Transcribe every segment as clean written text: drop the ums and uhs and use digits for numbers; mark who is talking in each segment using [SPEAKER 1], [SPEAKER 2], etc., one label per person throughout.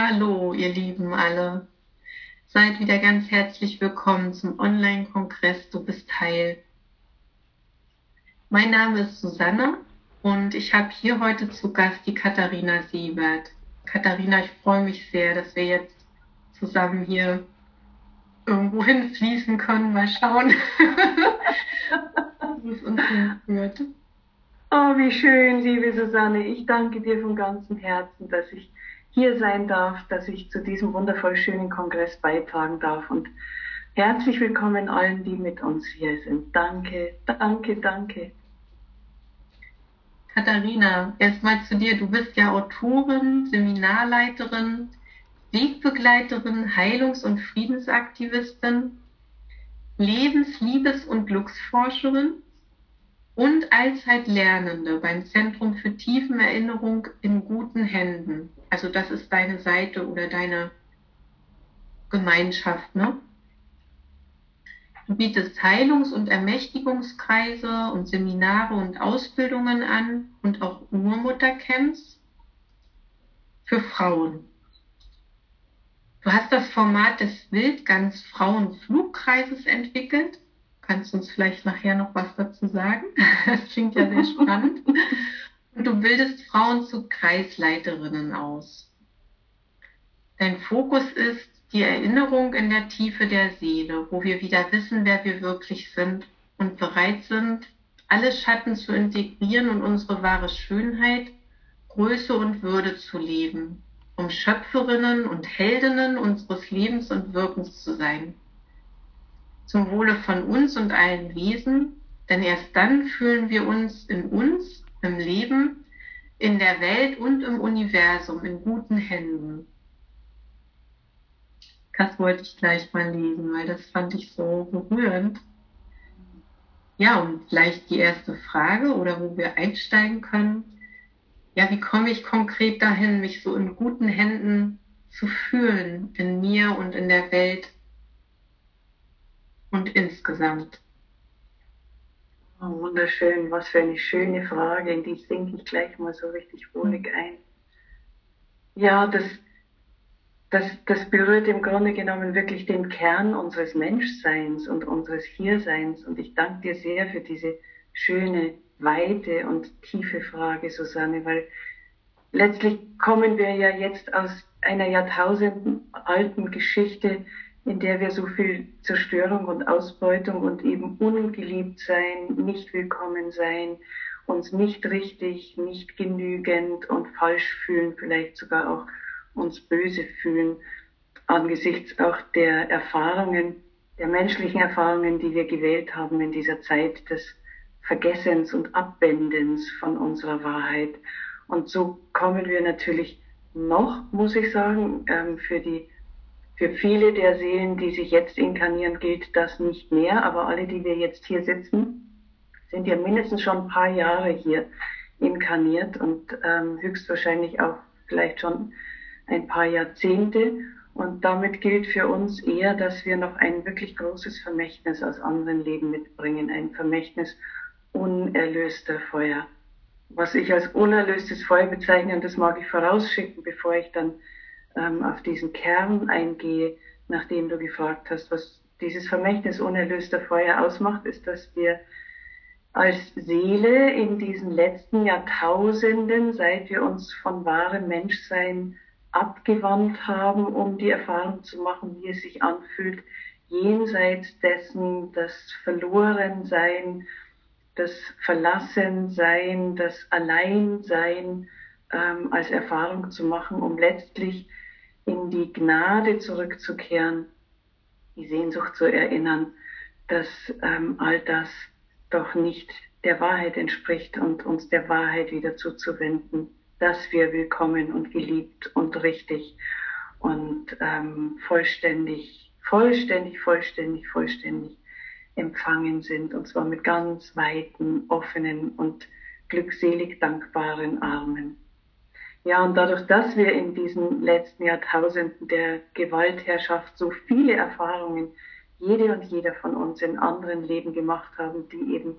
[SPEAKER 1] Hallo, ihr Lieben alle. Seid wieder ganz herzlich willkommen zum Online-Kongress Du bist heil. Mein Name ist Susanne und ich habe hier heute zu Gast die Katharina Siebert. Katharina, ich freue mich sehr, dass wir jetzt zusammen hier irgendwo hinfließen können. Mal schauen, wo es uns hinführt.
[SPEAKER 2] Oh, wie schön, liebe Susanne. Ich danke dir von ganzem Herzen, dass ich hier sein darf, dass ich zu diesem wundervoll schönen Kongress beitragen darf. Und herzlich willkommen allen, die mit uns hier sind. Danke, danke, danke.
[SPEAKER 1] Katharina, erstmal zu dir. Du bist ja Autorin, Seminarleiterin, Wegbegleiterin, Heilungs- und Friedensaktivistin, Liebes- und Glücksforscherin und Allzeitlernende beim Zentrum für Tiefenerinnerung in guten Händen. Also das ist deine Seite oder deine Gemeinschaft, ne? Du bietest Heilungs- und Ermächtigungskreise und Seminare und Ausbildungen an und auch Urmuttercamps für Frauen. Du hast das Format des Wildgans-Frauen-Flugkreises entwickelt. Kannst du uns vielleicht nachher noch was dazu sagen? Das klingt ja sehr spannend. Und du bildest Frauen zu Kreisleiterinnen aus. Dein Fokus ist die Erinnerung in der Tiefe der Seele, wo wir wieder wissen, wer wir wirklich sind und bereit sind, alle Schatten zu integrieren und unsere wahre Schönheit, Größe und Würde zu leben, um Schöpferinnen und Heldinnen unseres Lebens und Wirkens zu sein. Zum Wohle von uns und allen Wesen, denn erst dann fühlen wir uns, im Leben, in der Welt und im Universum in guten Händen. Das wollte ich gleich mal lesen, weil das fand ich so berührend. Ja, und vielleicht die erste Frage oder wo wir einsteigen können. Ja, wie komme ich konkret dahin, mich so in guten Händen zu fühlen, in mir und in der Welt und insgesamt?
[SPEAKER 2] Oh, wunderschön, was für eine schöne Frage, in die sinke ich gleich mal so richtig wohlig ein. Ja, das berührt im Grunde genommen wirklich den Kern unseres Menschseins und unseres Hierseins. Und ich danke dir sehr für diese schöne, weite und tiefe Frage, Susanne, weil letztlich kommen wir ja jetzt aus einer jahrtausendenalten Geschichte, in der wir so viel Zerstörung und Ausbeutung und eben ungeliebt sein, nicht willkommen sein, uns nicht richtig, nicht genügend und falsch fühlen, vielleicht sogar auch uns böse fühlen, angesichts auch der Erfahrungen, der menschlichen Erfahrungen, die wir gewählt haben in dieser Zeit des Vergessens und Abwendens von unserer Wahrheit. Und so kommen wir natürlich noch, muss ich sagen, für viele der Seelen, die sich jetzt inkarnieren, gilt das nicht mehr. Aber alle, die wir jetzt hier sitzen, sind ja mindestens schon ein paar Jahre hier inkarniert und höchstwahrscheinlich auch vielleicht schon ein paar Jahrzehnte. Und damit gilt für uns eher, dass wir noch ein wirklich großes Vermächtnis aus anderen Leben mitbringen, ein Vermächtnis unerlöster Feuer. Was ich als unerlöstes Feuer bezeichne, und das mag ich vorausschicken, bevor ich dann auf diesen Kern eingehe, nachdem du gefragt hast, was dieses Vermächtnis unerlöster Feuer ausmacht, ist, dass wir als Seele in diesen letzten Jahrtausenden, seit wir uns von wahrem Menschsein abgewandt haben, um die Erfahrung zu machen, wie es sich anfühlt, jenseits dessen das Verlorensein, das Verlassensein, das Alleinsein als Erfahrung zu machen, um letztlich in die Gnade zurückzukehren, die Sehnsucht zu erinnern, dass all das doch nicht der Wahrheit entspricht und uns der Wahrheit wieder zuzuwenden, dass wir willkommen und geliebt und richtig und vollständig empfangen sind, und zwar mit ganz weiten, offenen und glückselig dankbaren Armen. Ja, und dadurch, dass wir in diesen letzten Jahrtausenden der Gewaltherrschaft so viele Erfahrungen, jede und jeder von uns in anderen Leben gemacht haben, die eben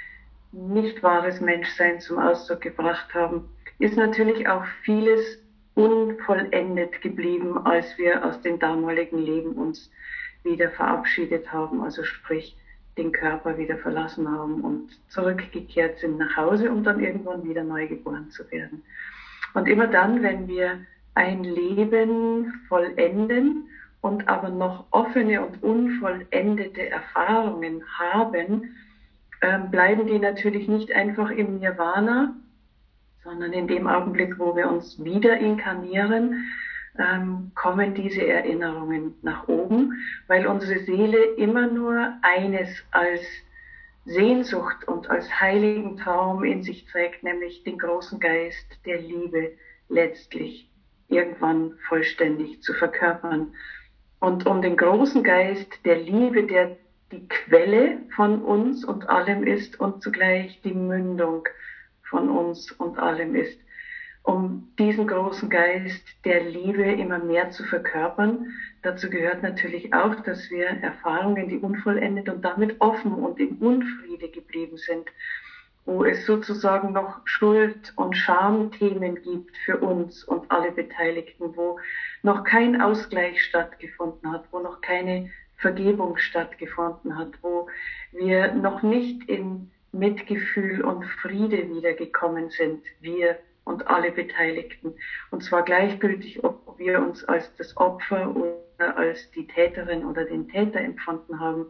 [SPEAKER 2] nicht wahres Menschsein zum Ausdruck gebracht haben, ist natürlich auch vieles unvollendet geblieben, als wir aus dem damaligen Leben uns wieder verabschiedet haben, also sprich den Körper wieder verlassen haben und zurückgekehrt sind nach Hause, um dann irgendwann wieder neu geboren zu werden. Und immer dann, wenn wir ein Leben vollenden und aber noch offene und unvollendete Erfahrungen haben, bleiben die natürlich nicht einfach im Nirvana, sondern in dem Augenblick, wo wir uns wieder inkarnieren, kommen diese Erinnerungen nach oben, weil unsere Seele immer nur eines als Sehnsucht und als heiligen Traum in sich trägt, nämlich den großen Geist der Liebe letztlich irgendwann vollständig zu verkörpern. Und um den großen Geist der Liebe, der die Quelle von uns und allem ist und zugleich die Mündung von uns und allem ist, um diesen großen Geist der Liebe immer mehr zu verkörpern. Dazu gehört natürlich auch, dass wir Erfahrungen, die unvollendet und damit offen und im Unfriede geblieben sind, wo es sozusagen noch Schuld- und Schamthemen gibt für uns und alle Beteiligten, wo noch kein Ausgleich stattgefunden hat, wo noch keine Vergebung stattgefunden hat, wo wir noch nicht in Mitgefühl und Friede wiedergekommen sind, wir und alle Beteiligten. Und zwar gleichgültig, ob wir uns als das Opfer oder als die Täterin oder den Täter empfunden haben.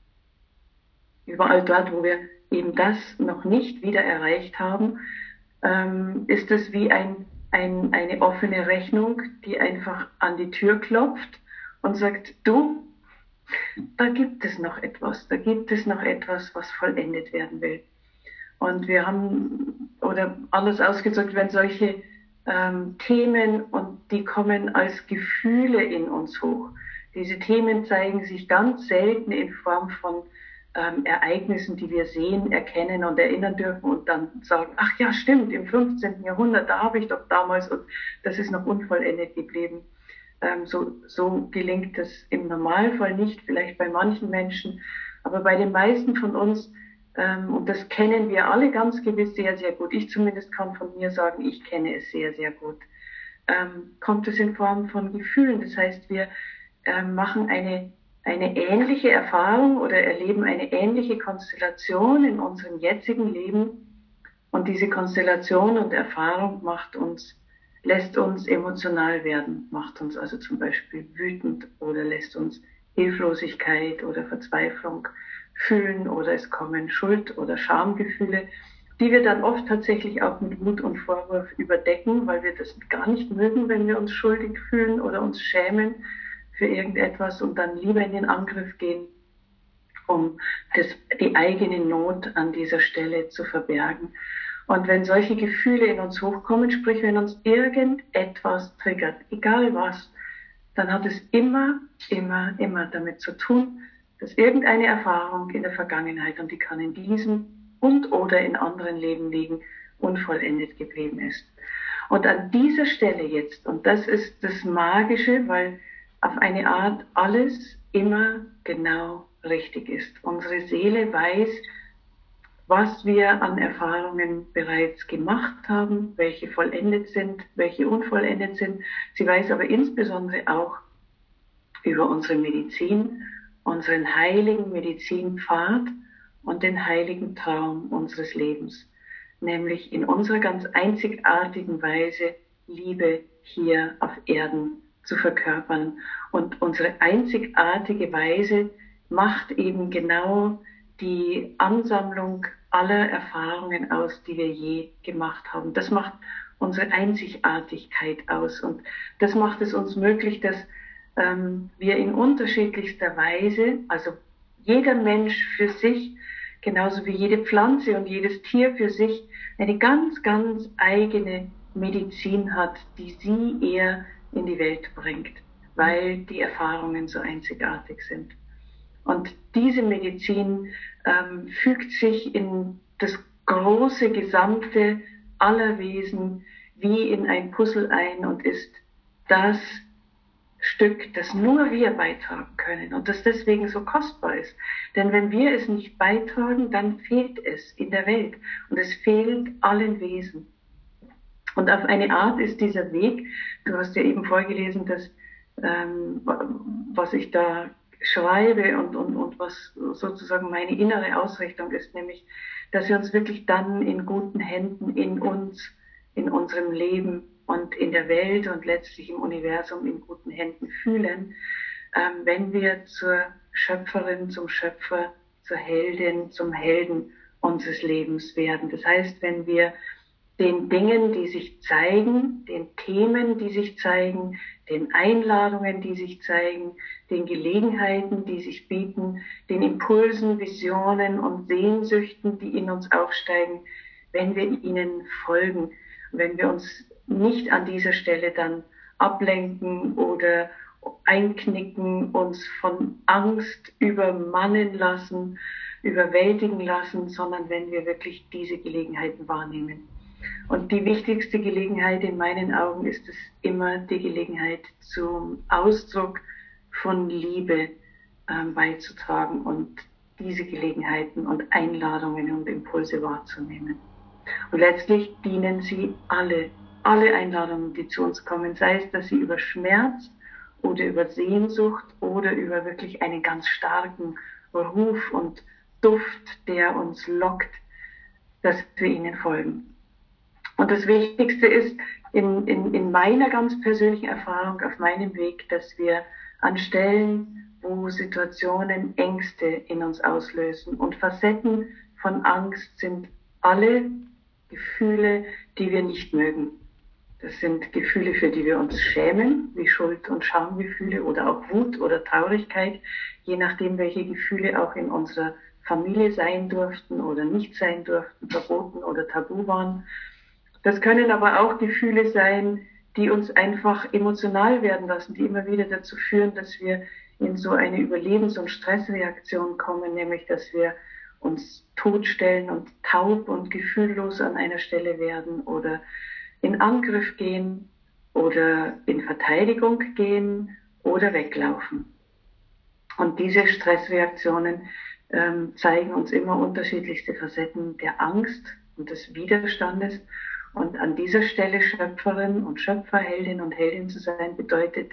[SPEAKER 2] Überall dort, wo wir eben das noch nicht wieder erreicht haben, ist es wie eine offene Rechnung, die einfach an die Tür klopft und sagt, du, da gibt es noch etwas, was vollendet werden will. Und wir haben, oder anders ausgedrückt, wenn solche Themen, und die kommen als Gefühle in uns hoch. Diese Themen zeigen sich ganz selten in Form von Ereignissen, die wir sehen, erkennen und erinnern dürfen und dann sagen, ach ja, stimmt, im 15. Jahrhundert, da habe ich doch damals, und das ist noch unvollendet geblieben. So gelingt es im Normalfall nicht, vielleicht bei manchen Menschen, aber bei den meisten von uns, und das kennen wir alle ganz gewiss sehr, sehr gut, ich zumindest kann von mir sagen, ich kenne es sehr, sehr gut, kommt es in Form von Gefühlen. Das heißt, wir machen eine ähnliche Erfahrung oder erleben eine ähnliche Konstellation in unserem jetzigen Leben, und diese Konstellation und Erfahrung lässt uns emotional werden, macht uns also zum Beispiel wütend oder lässt uns Hilflosigkeit oder Verzweiflung fühlen, oder es kommen Schuld- oder Schamgefühle, die wir dann oft tatsächlich auch mit Wut und Vorwurf überdecken, weil wir das gar nicht mögen, wenn wir uns schuldig fühlen oder uns schämen für irgendetwas und dann lieber in den Angriff gehen, um die eigene Not an dieser Stelle zu verbergen. Und wenn solche Gefühle in uns hochkommen, sprich wenn uns irgendetwas triggert, egal was, dann hat es immer damit zu tun, dass irgendeine Erfahrung in der Vergangenheit, und die kann in diesem und oder in anderen Leben liegen, unvollendet geblieben ist. Und an dieser Stelle jetzt, und das ist das Magische, weil auf eine Art alles immer genau richtig ist. Unsere Seele weiß, was wir an Erfahrungen bereits gemacht haben, welche vollendet sind, welche unvollendet sind. Sie weiß aber insbesondere auch über unsere Medizin, unseren heiligen Medizinpfad und den heiligen Traum unseres Lebens, nämlich in unserer ganz einzigartigen Weise Liebe hier auf Erden zu verkörpern. Und unsere einzigartige Weise macht eben genau die Ansammlung aller Erfahrungen aus, die wir je gemacht haben. Das macht unsere Einzigartigkeit aus, und das macht es uns möglich, dass wir in unterschiedlichster Weise, also jeder Mensch für sich, genauso wie jede Pflanze und jedes Tier für sich, eine ganz, ganz eigene Medizin hat, die sie eher in die Welt bringt, weil die Erfahrungen so einzigartig sind. Und diese Medizin fügt sich in das große Gesamte aller Wesen wie in ein Puzzle ein und ist das Stück, das nur wir beitragen können und das deswegen so kostbar ist. Denn wenn wir es nicht beitragen, dann fehlt es in der Welt und es fehlt allen Wesen. Und auf eine Art ist dieser Weg, du hast ja eben vorgelesen, dass was ich da schreibe und was sozusagen meine innere Ausrichtung ist, nämlich, dass wir uns wirklich dann in guten Händen in uns, in unserem Leben und in der Welt und letztlich im Universum in guten Händen fühlen, wenn wir zur Schöpferin, zum Schöpfer, zur Heldin, zum Helden unseres Lebens werden. Das heißt, wenn wir den Dingen, die sich zeigen, den Themen, die sich zeigen, den Einladungen, die sich zeigen, den Gelegenheiten, die sich bieten, den Impulsen, Visionen und Sehnsüchten, die in uns aufsteigen, wenn wir ihnen folgen, wenn wir uns nicht an dieser Stelle dann ablenken oder einknicken, uns von Angst übermannen lassen, überwältigen lassen, sondern wenn wir wirklich diese Gelegenheiten wahrnehmen. Und die wichtigste Gelegenheit in meinen Augen ist es immer die Gelegenheit zum Ausdruck von Liebe beizutragen und diese Gelegenheiten und Einladungen und Impulse wahrzunehmen. Und letztlich dienen sie alle Einladungen, die zu uns kommen, sei es, dass sie über Schmerz oder über Sehnsucht oder über wirklich einen ganz starken Ruf und Duft, der uns lockt, dass wir ihnen folgen. Und das Wichtigste ist in meiner ganz persönlichen Erfahrung auf meinem Weg, dass wir an Stellen, wo Situationen Ängste in uns auslösen und Facetten von Angst sind alle Gefühle, die wir nicht mögen. Das sind Gefühle, für die wir uns schämen, wie Schuld- und Schamgefühle oder auch Wut oder Traurigkeit, je nachdem, welche Gefühle auch in unserer Familie sein durften oder nicht sein durften, verboten oder tabu waren. Das können aber auch Gefühle sein, die uns einfach emotional werden lassen, die immer wieder dazu führen, dass wir in so eine Überlebens- und Stressreaktion kommen, nämlich dass wir uns totstellen und taub und gefühllos an einer Stelle werden oder in Angriff gehen oder in Verteidigung gehen oder weglaufen. Und diese Stressreaktionen zeigen uns immer unterschiedlichste Facetten der Angst und des Widerstandes. Und an dieser Stelle Schöpferin und Schöpfer, Heldin und Heldin zu sein, bedeutet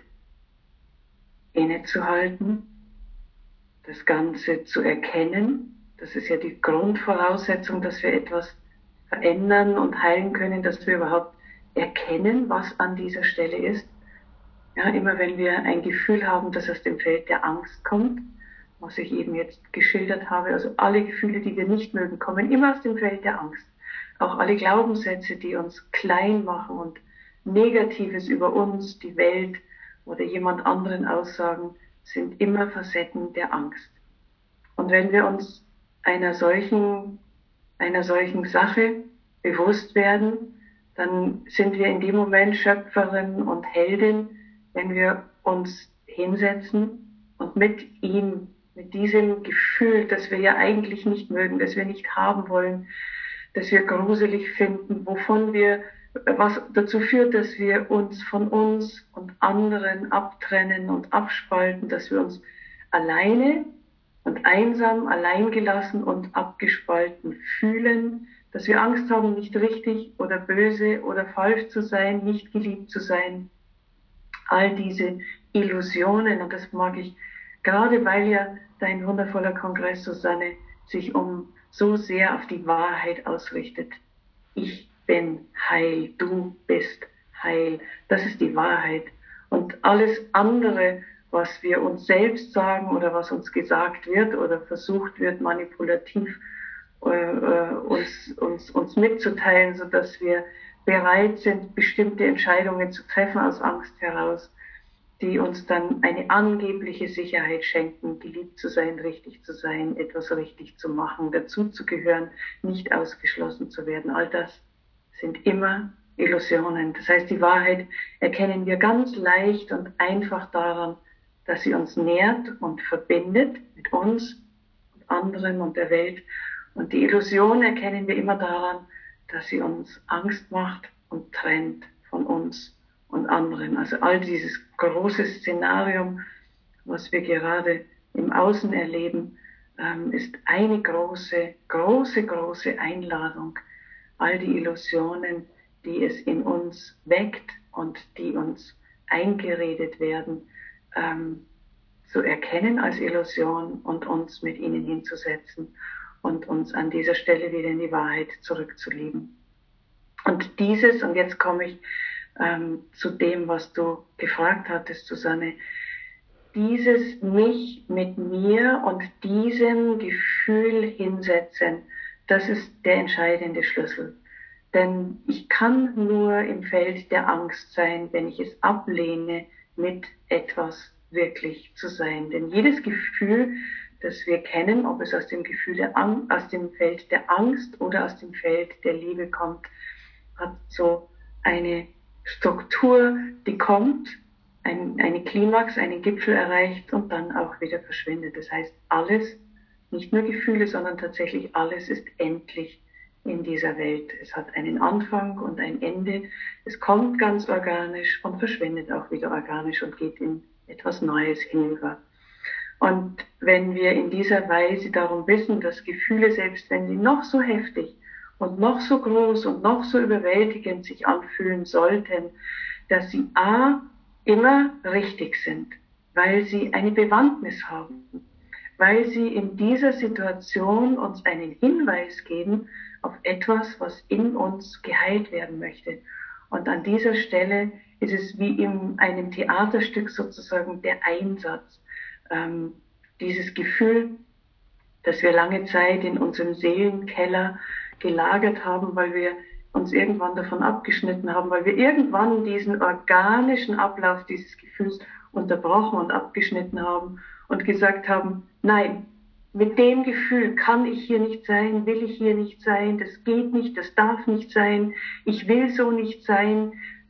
[SPEAKER 2] innezuhalten, das Ganze zu erkennen. Das ist ja die Grundvoraussetzung, dass wir etwas verändern und heilen können, dass wir überhaupt erkennen, was an dieser Stelle ist. Ja, immer wenn wir ein Gefühl haben, das aus dem Feld der Angst kommt, was ich eben jetzt geschildert habe, also alle Gefühle, die wir nicht mögen, kommen immer aus dem Feld der Angst. Auch alle Glaubenssätze, die uns klein machen und Negatives über uns, die Welt oder jemand anderen aussagen, sind immer Facetten der Angst. Und wenn wir uns einer solchen Sache bewusst werden, dann sind wir in dem Moment Schöpferin und Heldin, wenn wir uns hinsetzen und mit ihm, mit diesem Gefühl, das wir ja eigentlich nicht mögen, das wir nicht haben wollen, das wir gruselig finden, was dazu führt, dass wir uns von uns und anderen abtrennen und abspalten, dass wir uns alleine und einsam, alleingelassen und abgespalten fühlen, dass wir Angst haben, nicht richtig oder böse oder falsch zu sein, nicht geliebt zu sein. All diese Illusionen, und das mag ich, gerade weil ja dein wundervoller Kongress, Susanne, sich so sehr auf die Wahrheit ausrichtet. Ich bin heil, du bist heil. Das ist die Wahrheit. Und alles andere, was wir uns selbst sagen oder was uns gesagt wird oder versucht wird, manipulativ uns mitzuteilen, sodass wir bereit sind, bestimmte Entscheidungen zu treffen aus Angst heraus, die uns dann eine angebliche Sicherheit schenken, geliebt zu sein, richtig zu sein, etwas richtig zu machen, dazuzugehören, nicht ausgeschlossen zu werden. All das sind immer Illusionen. Das heißt, die Wahrheit erkennen wir ganz leicht und einfach daran, dass sie uns nährt und verbindet mit uns und anderen und der Welt. Und die Illusion erkennen wir immer daran, dass sie uns Angst macht und trennt von uns und anderen. Also all dieses große Szenarium, was wir gerade im Außen erleben, ist eine große Einladung, all die Illusionen, die es in uns weckt und die uns eingeredet werden, zu erkennen als Illusion und uns mit ihnen hinzusetzen und uns an dieser Stelle wieder in die Wahrheit zurückzulieben. Und und jetzt komme ich zu dem, was du gefragt hattest, Susanne, dieses mich mit mir und diesem Gefühl hinsetzen, das ist der entscheidende Schlüssel. Denn ich kann nur im Feld der Angst sein, wenn ich es ablehne, mit etwas wirklich zu sein. Denn jedes Gefühl, das wir kennen, ob es aus dem aus dem Feld der Angst oder aus dem Feld der Liebe kommt, hat so eine Struktur, die kommt, eine Klimax, einen Gipfel erreicht und dann auch wieder verschwindet. Das heißt, alles, nicht nur Gefühle, sondern tatsächlich alles ist endlich in dieser Welt. Es hat einen Anfang und ein Ende. Es kommt ganz organisch und verschwindet auch wieder organisch und geht in etwas Neues hinüber. Und wenn wir in dieser Weise darum wissen, dass Gefühle, selbst wenn sie noch so heftig und noch so groß und noch so überwältigend sich anfühlen sollten, dass sie immer richtig sind, weil sie eine Bewandtnis haben, weil sie in dieser Situation uns einen Hinweis geben auf etwas, was in uns geheilt werden möchte. Und an dieser Stelle ist es wie in einem Theaterstück sozusagen der Einsatz. Dieses Gefühl, das wir lange Zeit in unserem Seelenkeller gelagert haben, weil wir uns irgendwann davon abgeschnitten haben, weil wir irgendwann diesen organischen Ablauf dieses Gefühls unterbrochen und abgeschnitten haben und gesagt haben, nein, mit dem Gefühl kann ich hier nicht sein, will ich hier nicht sein, das geht nicht, das darf nicht sein, ich will so nicht sein.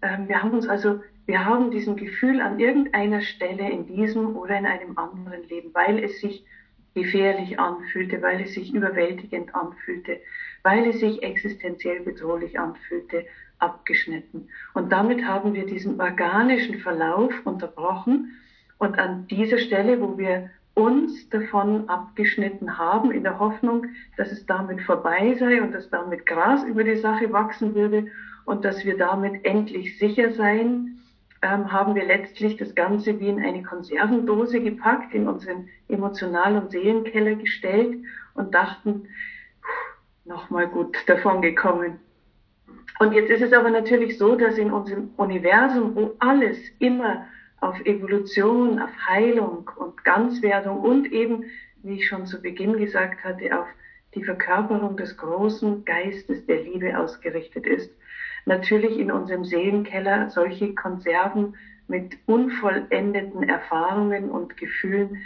[SPEAKER 2] Wir haben diesem Gefühl an irgendeiner Stelle in diesem oder in einem anderen Leben, weil es sich gefährlich anfühlte, weil es sich überwältigend anfühlte, weil es sich existenziell bedrohlich anfühlte, abgeschnitten. Und damit haben wir diesen organischen Verlauf unterbrochen. Und an dieser Stelle, wo wir uns davon abgeschnitten haben, in der Hoffnung, dass es damit vorbei sei und dass damit Gras über die Sache wachsen würde und dass wir damit endlich sicher seien, haben wir letztlich das Ganze wie in eine Konservendose gepackt, in unseren Emotional- und Seelenkeller gestellt und dachten, nochmal gut davon gekommen. Und jetzt ist es aber natürlich so, dass in unserem Universum, wo alles immer auf Evolution, auf Heilung und Ganzwerdung und eben, wie ich schon zu Beginn gesagt hatte, auf die Verkörperung des großen Geistes der Liebe ausgerichtet ist, natürlich in unserem Seelenkeller solche Konserven mit unvollendeten Erfahrungen und Gefühlen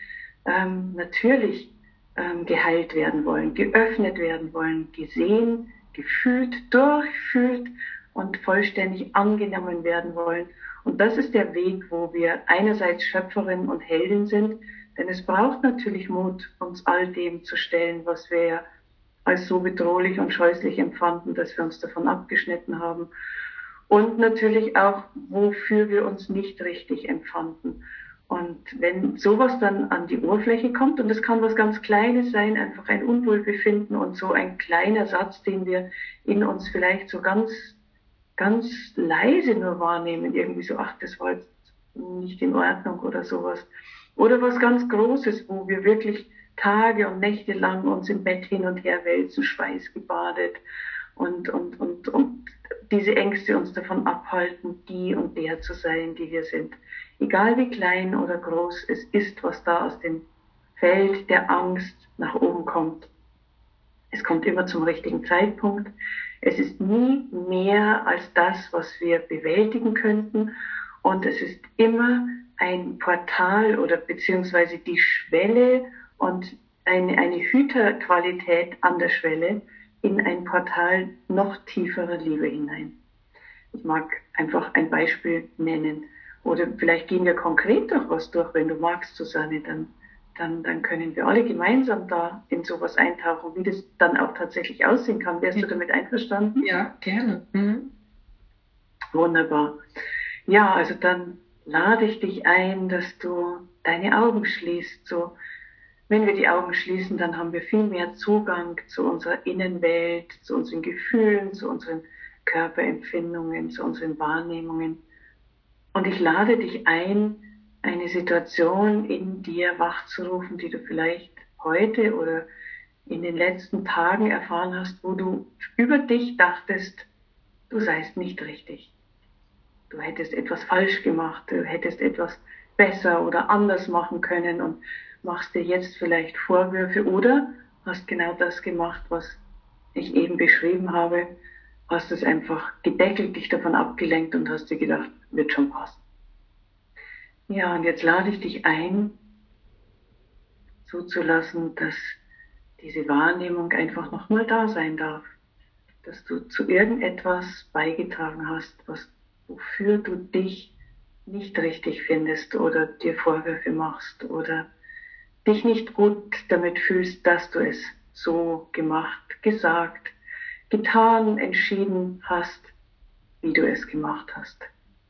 [SPEAKER 2] natürlich geheilt werden wollen, geöffnet werden wollen, gesehen, gefühlt, durchfühlt und vollständig angenommen werden wollen. Und das ist der Weg, wo wir einerseits Schöpferin und Heldin sind, denn es braucht natürlich Mut, uns all dem zu stellen, was wir als so bedrohlich und scheußlich empfanden, dass wir uns davon abgeschnitten haben. Und natürlich auch, wofür wir uns nicht richtig empfanden. Und wenn sowas dann an die Oberfläche kommt, und es kann was ganz Kleines sein, einfach ein Unwohlbefinden und so ein kleiner Satz, den wir in uns vielleicht so ganz leise nur wahrnehmen, irgendwie so, ach, das war jetzt nicht in Ordnung oder sowas. Oder was ganz Großes, wo wir wirklich Tage und Nächte lang uns im Bett hin und her wälzen, schweißgebadet und diese Ängste uns davon abhalten, die und der zu sein, die wir sind. Egal wie klein oder groß es ist, was da aus dem Feld der Angst nach oben kommt. Es kommt immer zum richtigen Zeitpunkt. Es ist nie mehr als das, was wir bewältigen könnten. Und es ist immer ein Portal oder beziehungsweise die Schwelle und eine Hüterqualität an der Schwelle in ein Portal noch tieferer Liebe hinein. Ich mag einfach ein Beispiel nennen. Oder vielleicht gehen wir konkret durch was durch, wenn du magst, Susanne, dann können wir alle gemeinsam da in sowas eintauchen, wie das dann auch tatsächlich aussehen kann. Wärst du damit einverstanden?
[SPEAKER 1] Ja, gerne. Mhm.
[SPEAKER 2] Wunderbar. Ja, also dann lade ich dich ein, dass du deine Augen schließt. So, wenn wir die Augen schließen, dann haben wir viel mehr Zugang zu unserer Innenwelt, zu unseren Gefühlen, zu unseren Körperempfindungen, zu unseren Wahrnehmungen. Und ich lade dich ein, eine Situation in dir wachzurufen, die du vielleicht heute oder in den letzten Tagen erfahren hast, wo du über dich dachtest, du seist nicht richtig. Du hättest etwas falsch gemacht, du hättest etwas besser oder anders machen können und machst dir jetzt vielleicht Vorwürfe oder hast genau das gemacht, was ich eben beschrieben habe, hast es einfach gedeckelt, dich davon abgelenkt und hast dir gedacht, wird schon passen. Ja, und jetzt lade ich dich ein, zuzulassen, dass diese Wahrnehmung einfach nochmal da sein darf. Dass du zu irgendetwas beigetragen hast, wofür du dich nicht richtig findest oder dir Vorwürfe machst oder dich nicht gut damit fühlst, dass du es so gemacht, gesagt, getan, entschieden hast, wie du es gemacht hast.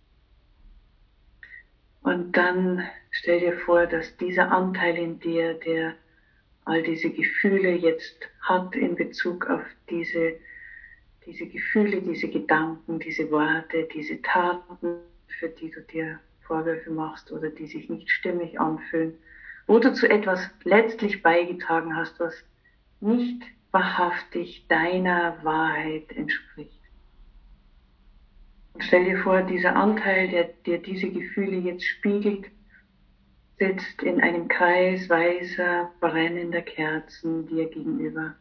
[SPEAKER 2] Und dann stell dir vor, dass dieser Anteil in dir, der all diese Gefühle jetzt hat in Bezug auf diese Gefühle, diese Gedanken, diese Worte, diese Taten, für die du dir Vorwürfe machst oder die sich nicht stimmig anfühlen, wo du zu etwas letztlich beigetragen hast, was nicht wahrhaftig deiner Wahrheit entspricht. Und stell dir vor, dieser Anteil, der dir diese Gefühle jetzt spiegelt, sitzt in einem Kreis weißer, brennender Kerzen dir gegenüber.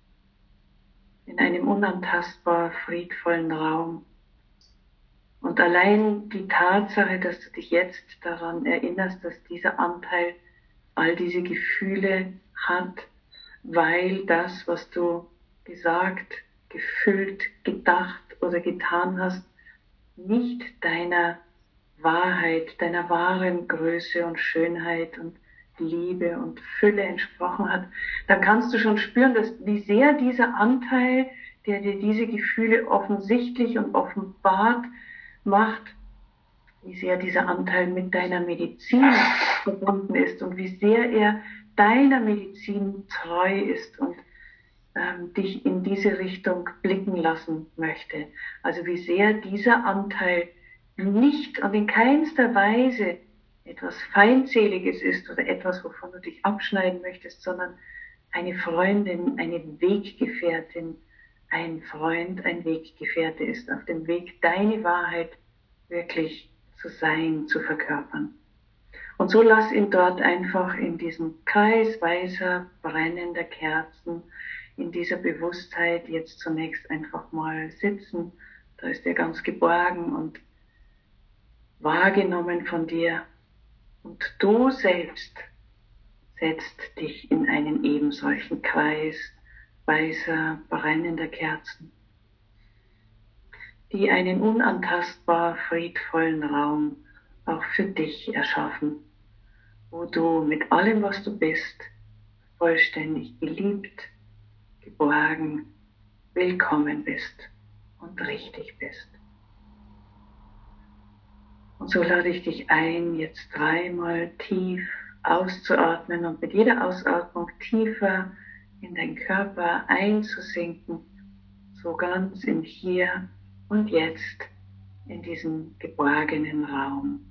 [SPEAKER 2] In einem unantastbar friedvollen Raum. Und allein die Tatsache, dass du dich jetzt daran erinnerst, dass dieser Anteil all diese Gefühle hat, weil das, was du gesagt, gefühlt, gedacht oder getan hast, nicht deiner Wahrheit, deiner wahren Größe und Schönheit und Liebe und Fülle entsprochen hat, dann kannst du schon spüren, dass wie sehr dieser Anteil, der dir diese Gefühle offensichtlich und offenbart macht, wie sehr dieser Anteil mit deiner Medizin verbunden ist und wie sehr er deiner Medizin treu ist und dich in diese Richtung blicken lassen möchte. Also wie sehr dieser Anteil nicht und in keinster Weise etwas Feindseliges ist oder etwas, wovon du dich abschneiden möchtest, sondern eine Freundin, eine Weggefährtin, ein Freund, ein Weggefährte ist auf dem Weg, deine Wahrheit wirklich zu sein, zu verkörpern. Und so lass ihn dort einfach in diesem Kreis weißer, brennender Kerzen, in dieser Bewusstheit jetzt zunächst einfach mal sitzen. Da ist er ganz geborgen und wahrgenommen von dir. Und du selbst setzt dich in einen ebensolchen Kreis weißer, brennender Kerzen, die einen unantastbar friedvollen Raum auch für dich erschaffen, wo du mit allem, was du bist, vollständig geliebt, geborgen, willkommen bist und richtig bist. Und so lade ich dich ein, jetzt 3-mal tief auszuatmen und mit jeder Ausatmung tiefer in deinen Körper einzusinken, so ganz im Hier und Jetzt in diesem geborgenen Raum.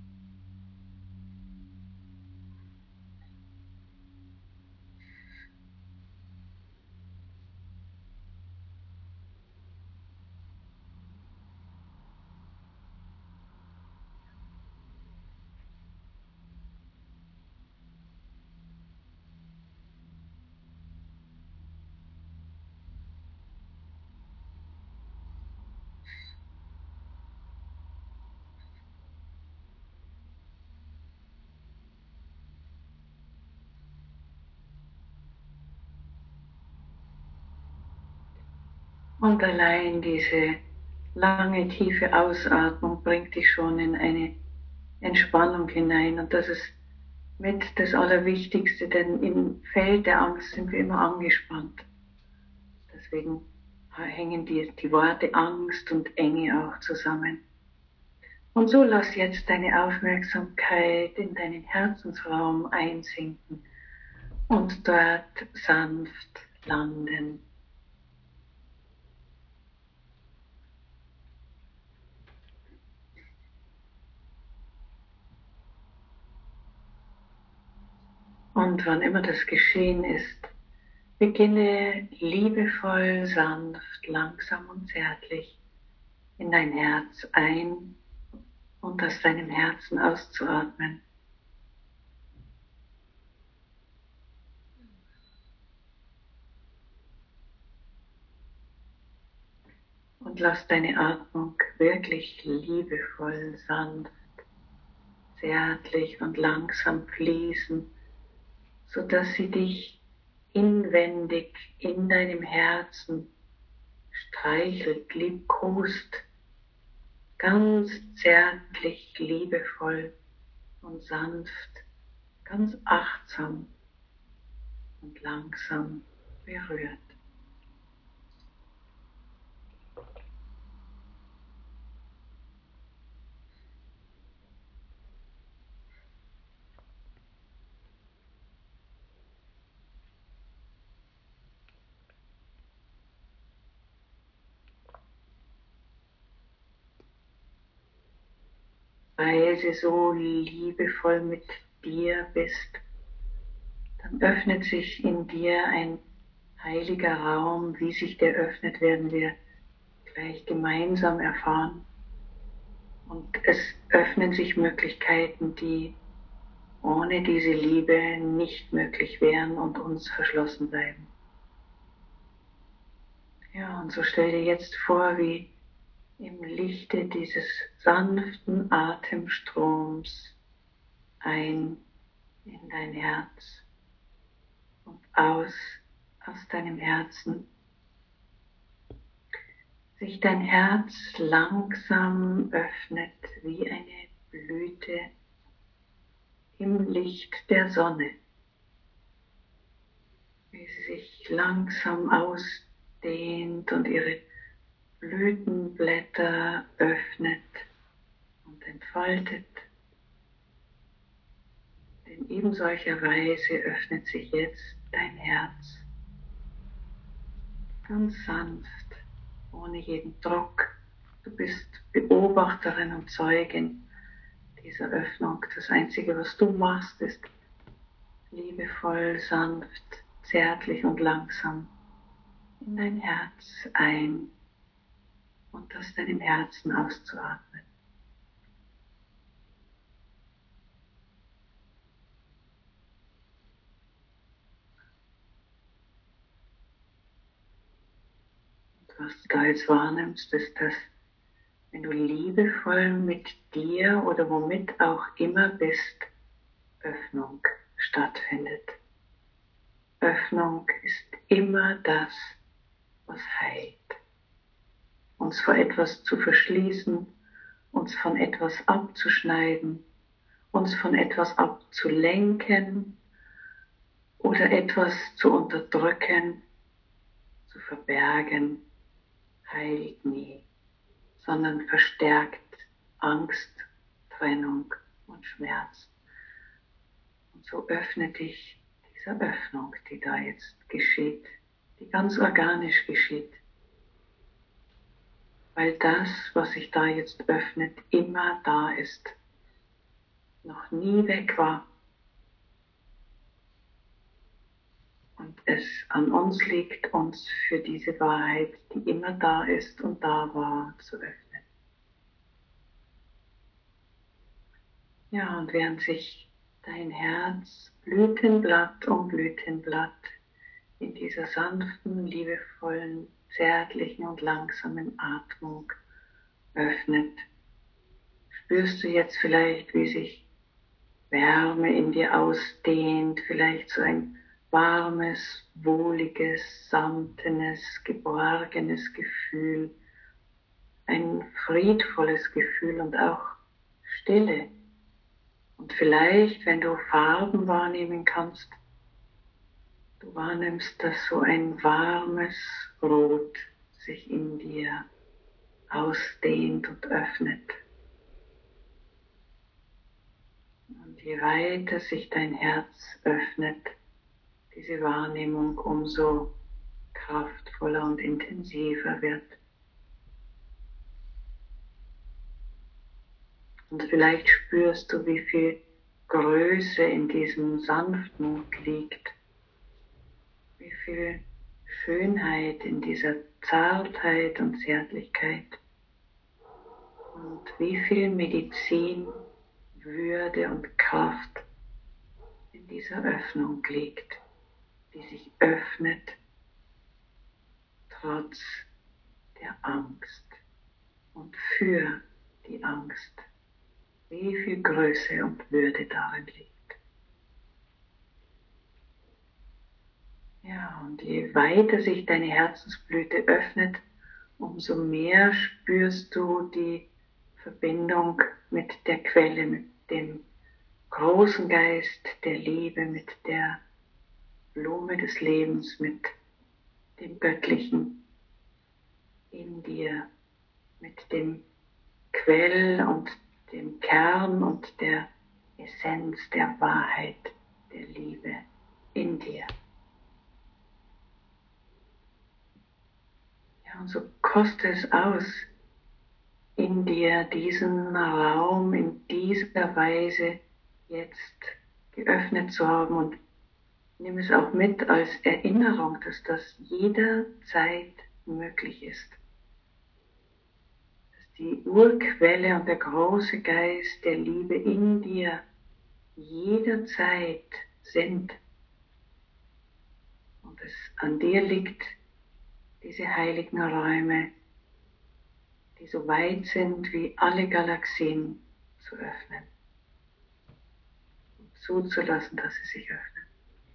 [SPEAKER 2] Und allein diese lange, tiefe Ausatmung bringt dich schon in eine Entspannung hinein. Und das ist mit das Allerwichtigste, denn im Feld der Angst sind wir immer angespannt. Deswegen hängen die Worte Angst und Enge auch zusammen. Und so lass jetzt deine Aufmerksamkeit in deinen Herzensraum einsinken und dort sanft landen. Und wann immer das geschehen ist, beginne liebevoll, sanft, langsam und zärtlich in dein Herz ein und aus deinem Herzen auszuatmen. Und lass deine Atmung wirklich liebevoll, sanft, zärtlich und langsam fließen, sodass sie dich inwendig in deinem Herzen streichelt, liebkost, ganz zärtlich, liebevoll und sanft, ganz achtsam und langsam berührt. Weise so liebevoll mit dir bist, dann öffnet sich in dir ein heiliger Raum. Wie sich der öffnet, werden wir gleich gemeinsam erfahren. Und es öffnen sich Möglichkeiten, die ohne diese Liebe nicht möglich wären und uns verschlossen bleiben. Ja, und so stell dir jetzt vor, wie im Lichte dieses sanften Atemstroms ein in dein Herz und aus deinem Herzen sich dein Herz langsam öffnet wie eine Blüte im Licht der Sonne, wie sie sich langsam ausdehnt und ihre Blütenblätter öffnet und entfaltet. In eben solcher Weise öffnet sich jetzt dein Herz ganz sanft, ohne jeden Druck. Du bist Beobachterin und Zeugin dieser Öffnung. Das Einzige, was du machst, ist liebevoll, sanft, zärtlich und langsam in dein Herz ein und aus deinem Herzen auszuatmen. Was du da jetzt wahrnimmst, ist, dass wenn du liebevoll mit dir oder womit auch immer bist, Öffnung stattfindet. Öffnung ist immer das, was heilt. Uns vor etwas zu verschließen, uns von etwas abzuschneiden, uns von etwas abzulenken oder etwas zu unterdrücken, zu verbergen, heilt nie, sondern verstärkt Angst, Trennung und Schmerz. Und so öffne dich dieser Öffnung, die da jetzt geschieht, die ganz organisch geschieht. Weil das, was sich da jetzt öffnet, immer da ist, noch nie weg war. Und es an uns liegt, uns für diese Wahrheit, die immer da ist und da war, zu öffnen. Ja, und während sich dein Herz Blütenblatt um Blütenblatt in dieser sanften, liebevollen, zärtlichen und langsamen Atmung öffnet, spürst du jetzt vielleicht, wie sich Wärme in dir ausdehnt, vielleicht so ein warmes, wohliges, samtenes, geborgenes Gefühl, ein friedvolles Gefühl und auch Stille. Und vielleicht, wenn du Farben wahrnehmen kannst, du wahrnimmst, dass so ein warmes Rot sich in dir ausdehnt und öffnet. Und je weiter sich dein Herz öffnet, diese Wahrnehmung umso kraftvoller und intensiver wird. Und vielleicht spürst du, wie viel Größe in diesem Sanftmut liegt, wie viel Schönheit in dieser Zartheit und Zärtlichkeit und wie viel Medizin, Würde und Kraft in dieser Öffnung liegt, die sich öffnet trotz der Angst und für die Angst. Wie viel Größe und Würde darin liegt. Ja, und je weiter sich deine Herzensblüte öffnet, umso mehr spürst du die Verbindung mit der Quelle, mit dem großen Geist der Liebe, mit der Blume des Lebens, mit dem Göttlichen in dir, mit dem Quell und dem Kern und der Essenz der Wahrheit, der Liebe in dir. Ja, und so koste es aus, in dir diesen Raum in dieser Weise jetzt geöffnet zu haben und nimm es auch mit als Erinnerung, dass das jederzeit möglich ist. Dass die Urquelle und der große Geist der Liebe in dir jederzeit sind und es an dir liegt, diese heiligen Räume, die so weit sind wie alle Galaxien, zu öffnen und zuzulassen, dass sie sich öffnen.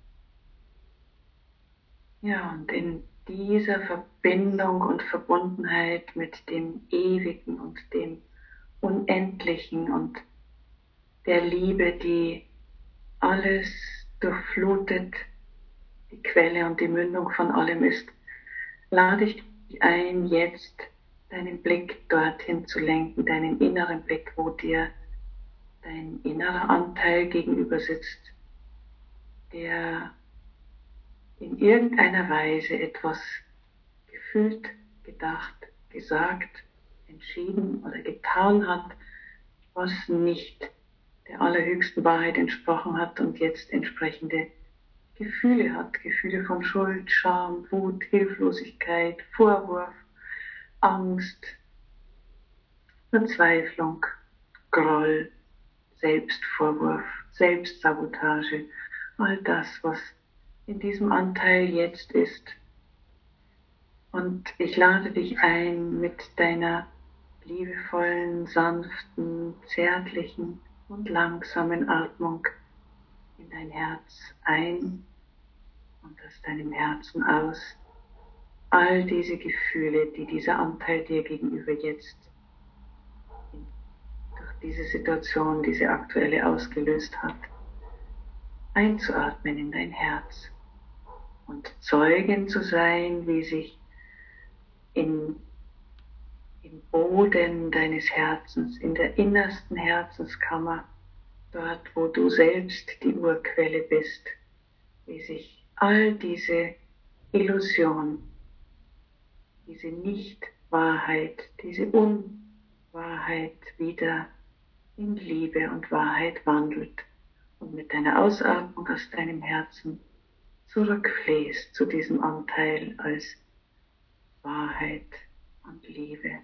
[SPEAKER 2] Ja, und in dieser Verbindung und Verbundenheit mit dem Ewigen und dem Unendlichen und der Liebe, die alles durchflutet, die Quelle und die Mündung von allem ist, lade ich dich ein, jetzt deinen Blick dorthin zu lenken, deinen inneren Blick, wo dir dein innerer Anteil gegenüber sitzt, der in irgendeiner Weise etwas gefühlt, gedacht, gesagt, entschieden oder getan hat, was nicht der allerhöchsten Wahrheit entsprochen hat und jetzt entsprechende Gefühle hat. Gefühle von Schuld, Scham, Wut, Hilflosigkeit, Vorwurf, Angst, Verzweiflung, Groll, Selbstvorwurf, Selbstsabotage, all das, was in diesem Anteil jetzt ist. Und ich lade dich ein, mit deiner liebevollen, sanften, zärtlichen und langsamen Atmung in dein Herz ein und aus deinem Herzen aus all diese Gefühle, die dieser Anteil dir gegenüber jetzt durch diese Situation, diese aktuelle ausgelöst hat, einzuatmen in dein Herz und Zeugin zu sein, wie sich im Boden deines Herzens, in der innersten Herzenskammer, dort wo du selbst die Urquelle bist, wie sich all diese Illusion, diese Nicht-Wahrheit, diese Unwahrheit wieder in Liebe und Wahrheit wandelt und mit deiner Ausatmung aus deinem Herzen zurückfließt zu diesem Anteil als Wahrheit und Liebe.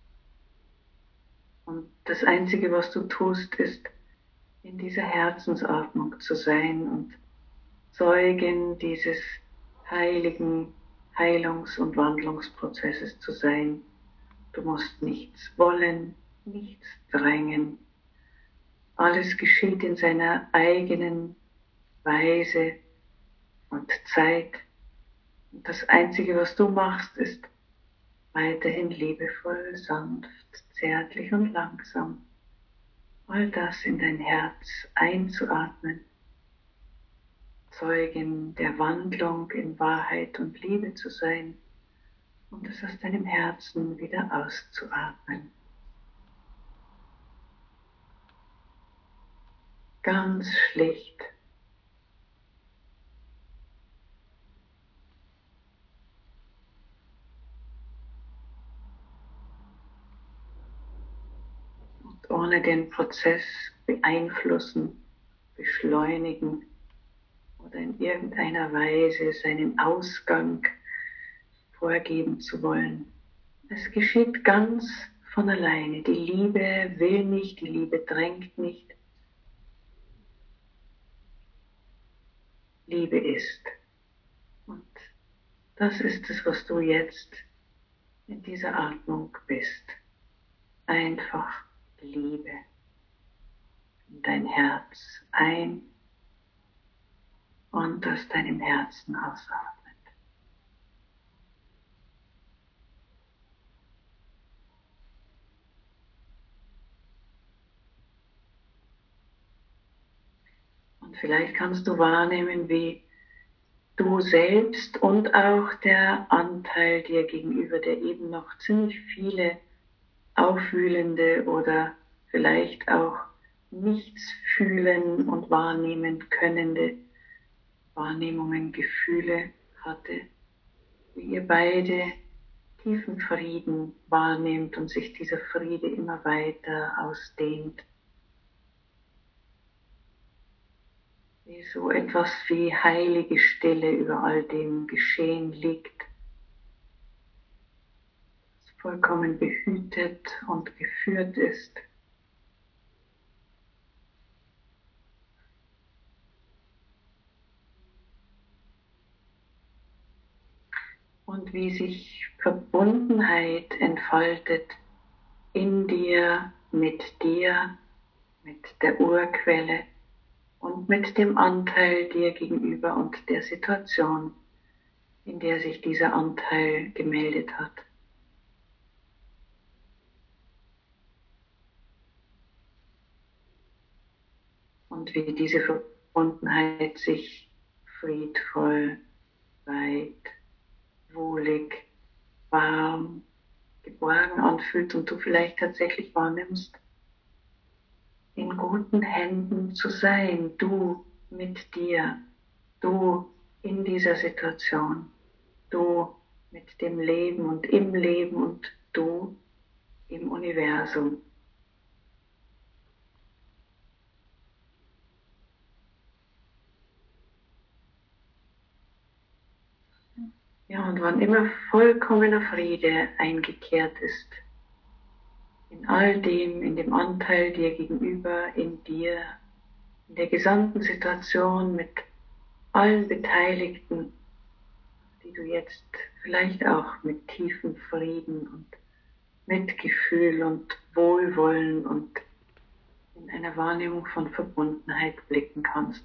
[SPEAKER 2] Und das Einzige, was du tust, ist, in dieser Herzensatmung zu sein und Zeugin dieses heiligen Heilungs- und Wandlungsprozesses zu sein. Du musst nichts wollen, nichts drängen. Alles geschieht in seiner eigenen Weise und Zeit. Und das Einzige, was du machst, ist weiterhin liebevoll, sanft, zärtlich und langsam all das in dein Herz einzuatmen, Zeugin der Wandlung in Wahrheit und Liebe zu sein und es aus deinem Herzen wieder auszuatmen. Ganz schlicht. Und ohne den Prozess beeinflussen beschleunigen oder in irgendeiner Weise seinen Ausgang vorgeben zu wollen. Es geschieht ganz von alleine. Die Liebe will nicht, die Liebe drängt nicht. Liebe ist. Und das ist es, was du jetzt in dieser Atmung bist. Einfach Liebe in dein Herz ein und aus deinem Herzen ausatmet. Und vielleicht kannst du wahrnehmen, wie du selbst und auch der Anteil dir gegenüber, der eben noch ziemlich viele aufwühlende oder vielleicht auch nichts fühlen und wahrnehmen könnende Wahrnehmungen, Gefühle hatte, wie ihr beide tiefen Frieden wahrnehmt und sich dieser Friede immer weiter ausdehnt. Wie so etwas wie heilige Stille über all dem Geschehen liegt, das vollkommen behütet und geführt ist. Und wie sich Verbundenheit entfaltet in dir, mit der Urquelle und mit dem Anteil dir gegenüber und der Situation, in der sich dieser Anteil gemeldet hat. Und wie diese Verbundenheit sich friedvoll, weit, wohlig, warm, geborgen anfühlt und du vielleicht tatsächlich wahrnimmst, in guten Händen zu sein, du mit dir, du in dieser Situation, du mit dem Leben und im Leben und du im Universum. Ja, und wann immer vollkommener Friede eingekehrt ist, in all dem, in dem Anteil dir gegenüber, in dir, in der gesamten Situation mit allen Beteiligten, die du jetzt vielleicht auch mit tiefem Frieden und Mitgefühl und Wohlwollen und in einer Wahrnehmung von Verbundenheit blicken kannst.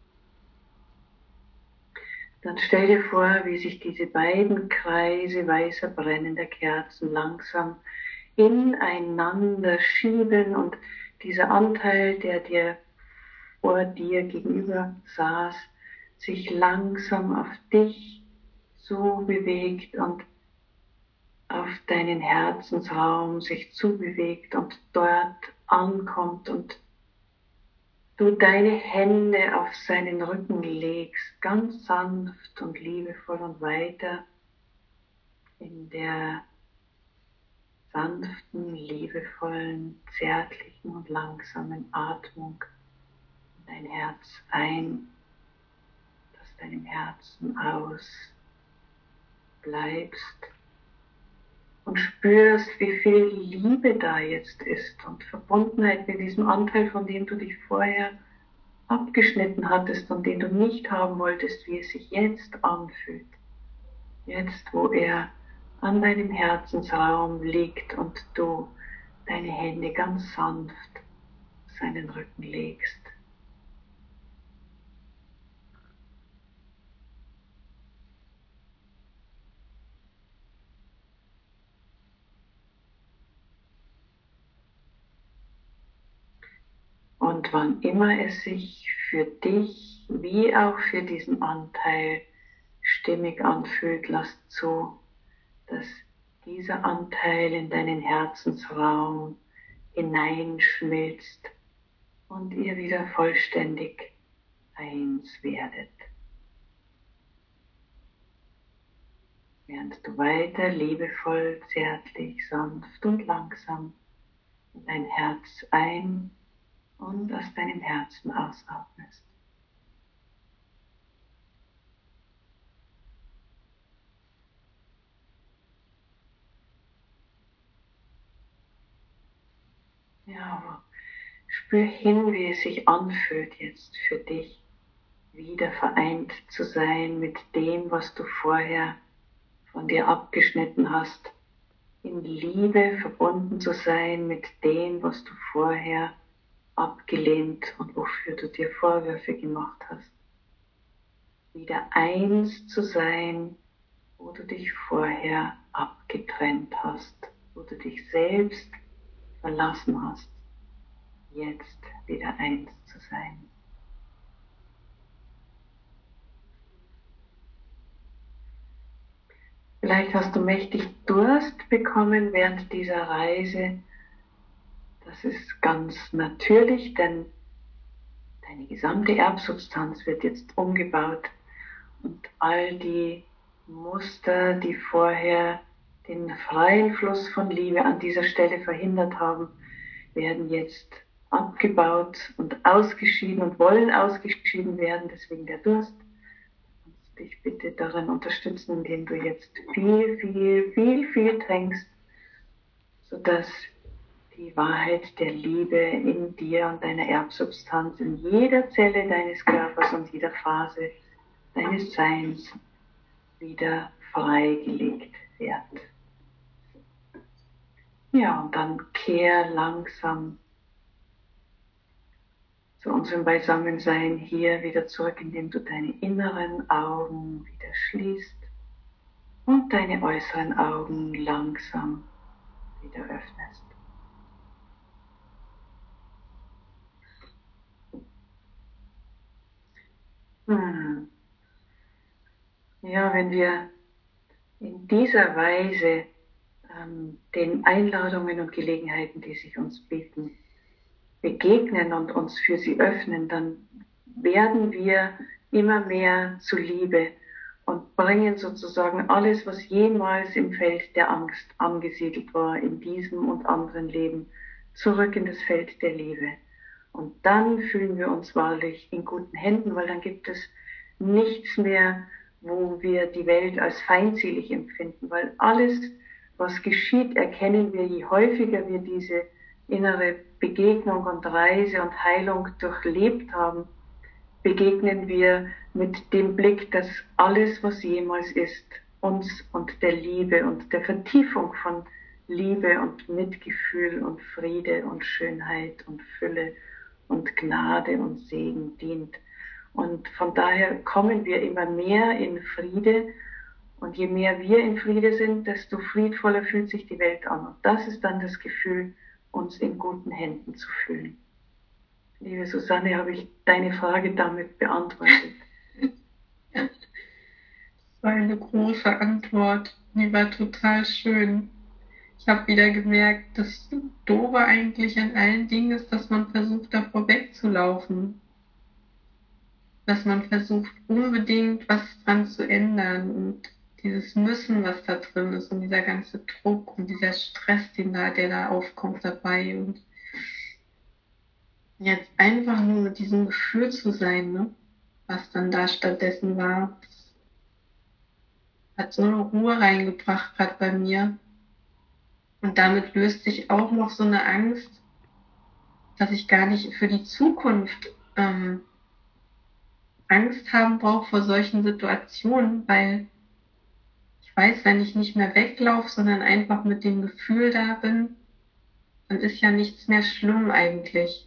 [SPEAKER 2] Dann stell dir vor, wie sich diese beiden Kreise weißer brennender Kerzen langsam ineinander schieben und dieser Anteil, der dir vor dir gegenüber saß, sich langsam auf dich so bewegt und auf deinen Herzensraum sich zubewegt und dort ankommt und du deine Hände auf seinen Rücken legst, ganz sanft und liebevoll und weiter in der sanften, liebevollen, zärtlichen und langsamen Atmung in dein Herz ein, aus deinem Herzen aus bleibst und spürst, wie viel Liebe da jetzt ist und Verbundenheit mit diesem Anteil, von dem du dich vorher abgeschnitten hattest und den du nicht haben wolltest, wie es sich jetzt anfühlt. Jetzt, wo er an deinem Herzensraum liegt und du deine Hände ganz sanft auf seinen Rücken legst. Und wann immer es sich für dich wie auch für diesen Anteil stimmig anfühlt, lass zu, dass dieser Anteil in deinen Herzensraum hineinschmilzt und ihr wieder vollständig eins werdet. Während du weiter liebevoll, zärtlich, sanft und langsam in dein Herz ein und aus deinem Herzen ausatmest. Ja, spür hin, wie es sich anfühlt jetzt für dich, wieder vereint zu sein mit dem, was du vorher von dir abgeschnitten hast, in Liebe verbunden zu sein mit dem, was du vorher abgelehnt und wofür du dir Vorwürfe gemacht hast. Wieder eins zu sein, wo du dich vorher abgetrennt hast, wo du dich selbst verlassen hast, jetzt wieder eins zu sein. Vielleicht hast du mächtig Durst bekommen während dieser Reise. Das ist ganz natürlich, denn deine gesamte Erbsubstanz wird jetzt umgebaut und all die Muster, die vorher den freien Fluss von Liebe an dieser Stelle verhindert haben, werden jetzt abgebaut und ausgeschieden und wollen ausgeschieden werden, deswegen der Durst. Ich bitte darin unterstützen, indem du jetzt viel trinkst, sodass die Wahrheit der Liebe in dir und deiner Erbsubstanz, in jeder Zelle deines Körpers und jeder Phase deines Seins wieder freigelegt wird. Ja, und dann kehr langsam zu unserem Beisammensein hier wieder zurück, indem du deine inneren Augen wieder schließt und deine äußeren Augen langsam wieder öffnest. Ja, wenn wir in dieser Weise den Einladungen und Gelegenheiten, die sich uns bieten, begegnen und uns für sie öffnen, dann werden wir immer mehr zu Liebe und bringen sozusagen alles, was jemals im Feld der Angst angesiedelt war, in diesem und anderen Leben, zurück in das Feld der Liebe. Und dann fühlen wir uns wahrlich in guten Händen, weil dann gibt es nichts mehr, wo wir die Welt als feindselig empfinden, weil alles, was geschieht, erkennen wir, je häufiger wir diese innere Begegnung und Reise und Heilung durchlebt haben, begegnen wir mit dem Blick, dass alles, was jemals ist, uns und der Liebe und der Vertiefung von Liebe und Mitgefühl und Friede und Schönheit und Fülle und Gnade und Segen dient. Und von daher kommen wir immer mehr in Friede. Und je mehr wir in Friede sind, desto friedvoller fühlt sich die Welt an. Und das ist dann das Gefühl, uns in guten Händen zu fühlen. Liebe Susanne, habe ich deine Frage damit beantwortet?
[SPEAKER 1] Ja, das war eine große Antwort. Die war total schön. Ich habe wieder gemerkt, das Doofe eigentlich an allen Dingen ist, dass man versucht, davor wegzulaufen. Dass man versucht, unbedingt was dran zu ändern und dieses Müssen, was da drin ist und dieser ganze Druck und dieser Stress, der da aufkommt dabei und jetzt einfach nur mit diesem Gefühl zu sein, ne, was dann da stattdessen war, das hat so eine Ruhe reingebracht gerade bei mir und damit löst sich auch noch so eine Angst, dass ich gar nicht für die Zukunft Angst haben brauche vor solchen Situationen, weil ich weiß, wenn ich nicht mehr weglaufe, sondern einfach mit dem Gefühl da bin, dann ist ja nichts mehr schlimm eigentlich.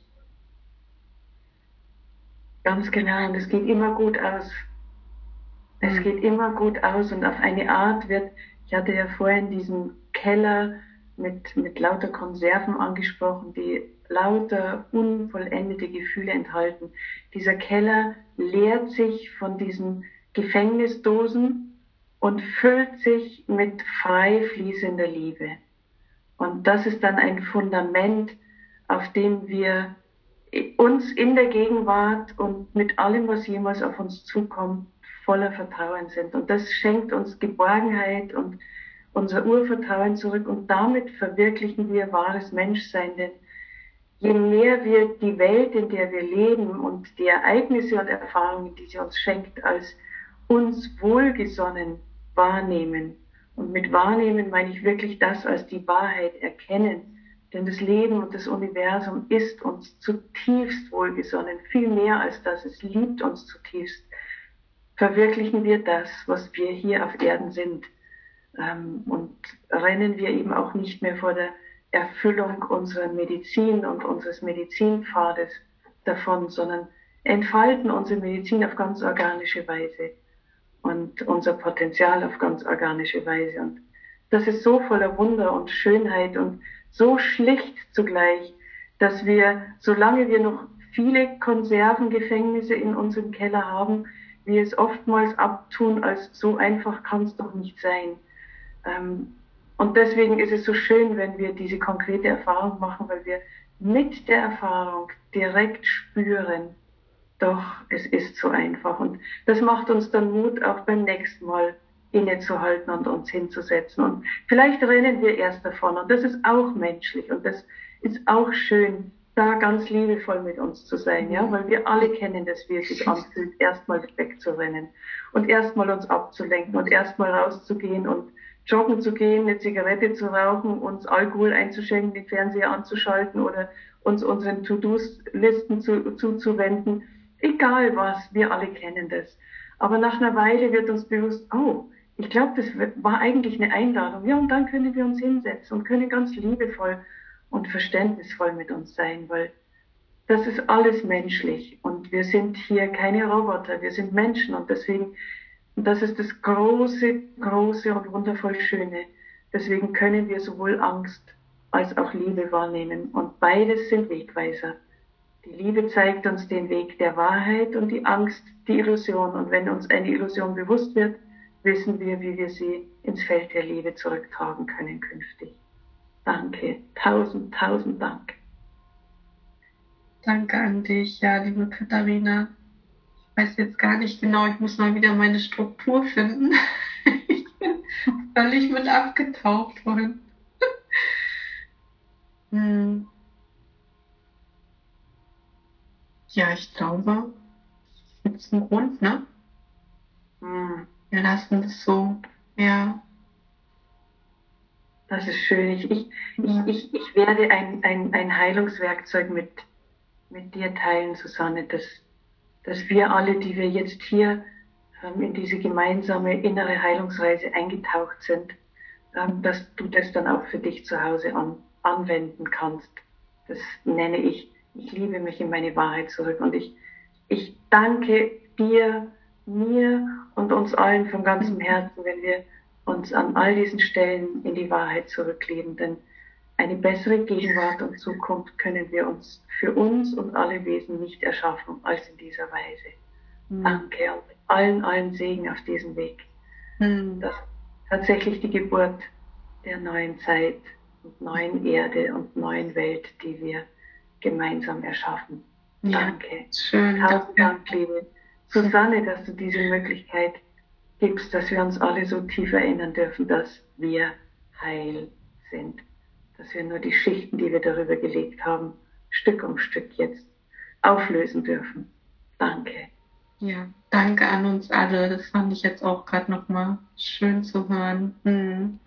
[SPEAKER 2] Ganz genau, und es geht immer gut aus. Es geht immer gut aus und auf eine Art wird, ich hatte ja vorhin diesen Keller mit lauter Konserven angesprochen, die lauter unvollendete Gefühle enthalten. Dieser Keller leert sich von diesen Gefängnisdosen und füllt sich mit frei fließender Liebe. Und das ist dann ein Fundament, auf dem wir uns in der Gegenwart und mit allem, was jemals auf uns zukommt, voller Vertrauen sind. Und das schenkt uns Geborgenheit und unser Urvertrauen zurück. Und damit verwirklichen wir wahres Menschsein. Denn je mehr wir die Welt, in der wir leben und die Ereignisse und Erfahrungen, die sie uns schenkt, als uns wohlgesonnen wahrnehmen. Und mit wahrnehmen meine ich wirklich das als die Wahrheit erkennen. Denn das Leben und das Universum ist uns zutiefst wohlgesonnen, viel mehr als das. Es liebt uns zutiefst. Verwirklichen wir das, was wir hier auf Erden sind. Und rennen wir eben auch nicht mehr vor der Erfüllung unserer Medizin und unseres Medizinpfades davon, sondern entfalten unsere Medizin auf ganz organische Weise und unser Potenzial auf ganz organische Weise. Und das ist so voller Wunder und Schönheit und so schlicht zugleich, dass wir, solange wir noch viele Konservengefängnisse in unserem Keller haben, wir es oftmals abtun, als so einfach kann es doch nicht sein. Und deswegen ist es so schön, wenn wir diese konkrete Erfahrung machen, weil wir mit der Erfahrung direkt spüren, doch, es ist so einfach. Und das macht uns dann Mut, auch beim nächsten Mal innezuhalten und uns hinzusetzen. Und vielleicht rennen wir erst davon. Und das ist auch menschlich. Und das ist auch schön, da ganz liebevoll mit uns zu sein, ja, weil wir alle kennen das, wie es sich anfühlt, erstmal wegzurennen und erstmal uns abzulenken und erstmal rauszugehen und joggen zu gehen, eine Zigarette zu rauchen, uns Alkohol einzuschenken, den Fernseher anzuschalten oder uns unseren To-Do-Listen zuzuwenden. Egal was, wir alle kennen das. Aber nach einer Weile wird uns bewusst, oh, ich glaube, das war eigentlich eine Einladung. Ja, und dann können wir uns hinsetzen und können ganz liebevoll und verständnisvoll mit uns sein, weil das ist alles menschlich und wir sind hier keine Roboter, wir sind Menschen und deswegen, und das ist das große, große und wundervoll Schöne. Deswegen können wir sowohl Angst als auch Liebe wahrnehmen und beides sind Wegweiser. Die Liebe zeigt uns den Weg der Wahrheit und die Angst die Illusion. Und wenn uns eine Illusion bewusst wird, wissen wir, wie wir sie ins Feld der Liebe zurücktragen können künftig. Danke, tausend, tausend Dank.
[SPEAKER 1] Danke an dich, ja, liebe Katharina. Ich weiß jetzt gar nicht genau, ich muss mal wieder meine Struktur finden. Ich bin völlig mit abgetaucht vorhin. Ja, ich glaube, das ist jetzt ein Grund, ne? Wir lassen das so, ja.
[SPEAKER 2] Das ist schön. Ich werde ein Heilungswerkzeug mit dir teilen, Susanne, dass wir alle, die wir jetzt hier in diese gemeinsame innere Heilungsreise eingetaucht sind, dass du das dann auch für dich zu Hause anwenden kannst. Das nenne ich liebe mich in meine Wahrheit zurück. Und ich danke dir, mir und uns allen von ganzem Herzen, wenn wir uns an all diesen Stellen in die Wahrheit zurückleben. Denn eine bessere Gegenwart und Zukunft können wir uns für uns und alle Wesen nicht erschaffen als in dieser Weise. Danke und allen Segen auf diesem Weg. Dass tatsächlich die Geburt der neuen Zeit und neuen Erde und neuen Welt, die wir gemeinsam erschaffen.
[SPEAKER 1] Ja,
[SPEAKER 2] danke.
[SPEAKER 1] Schön.
[SPEAKER 2] Tausend Dank, liebe Susanne, dass du diese Möglichkeit gibst, dass wir uns alle so tief erinnern dürfen, dass wir heil sind. Dass wir nur die Schichten, die wir darüber gelegt haben, Stück um Stück jetzt auflösen dürfen. Danke.
[SPEAKER 1] Ja, danke an uns alle. Das fand ich jetzt auch gerade nochmal schön zu hören.